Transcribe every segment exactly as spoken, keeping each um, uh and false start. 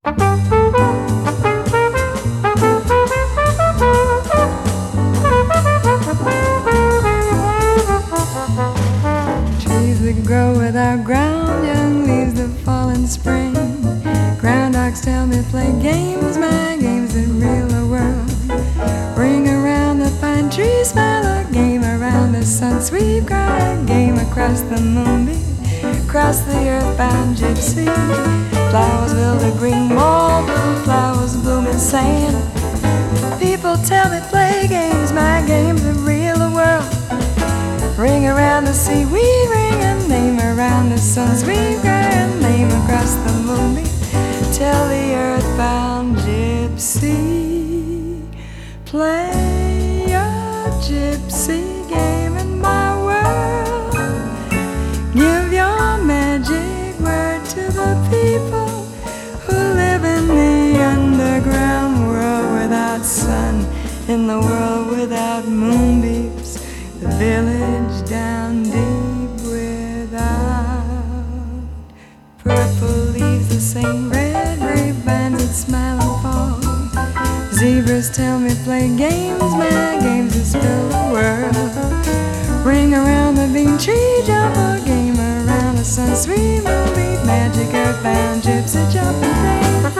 Trees that grow without ground, young leaves that fall in spring. Ground dogs tell me play games, my games that reel the world. Ring around the pine tree, smile a game around the sun. Sweep, cry a game across the moonbeam, across the earthbound gypsy. Flowers build a green wall, blue flowers bloom in sand. People tell me play games, my games that reel the world. Ring around the sea, we ring a name around the sun. Sweep, cry a name across the moonbeam, tell the earthbound gypsy. Play a gypsy game in my world. Give your magic word to the people who live in the underground world without sun, in the world without moonbeams, the village down deep without purple leaves that sing, red grapevines that smile and fall. Zebras tell me play games, my games that spill the world. Ring around the bean tree, jump a game around the sun. Sweet moonbeam, magic earthbound gypsy jumping things.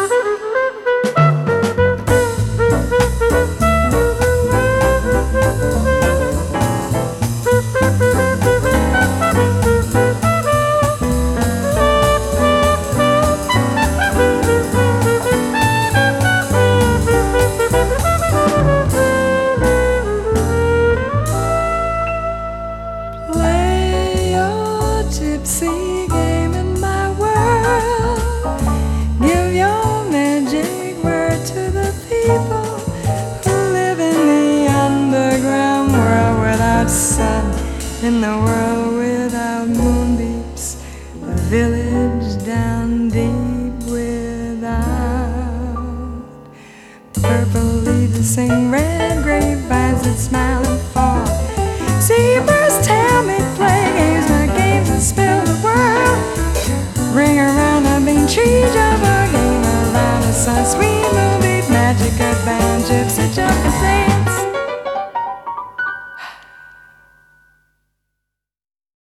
Gypsy game in my world. Give your magic word to the people who live in the underground world without sun, in the world without moonbeams, the village down deep without purple leaves that sing, red grapevines that smile.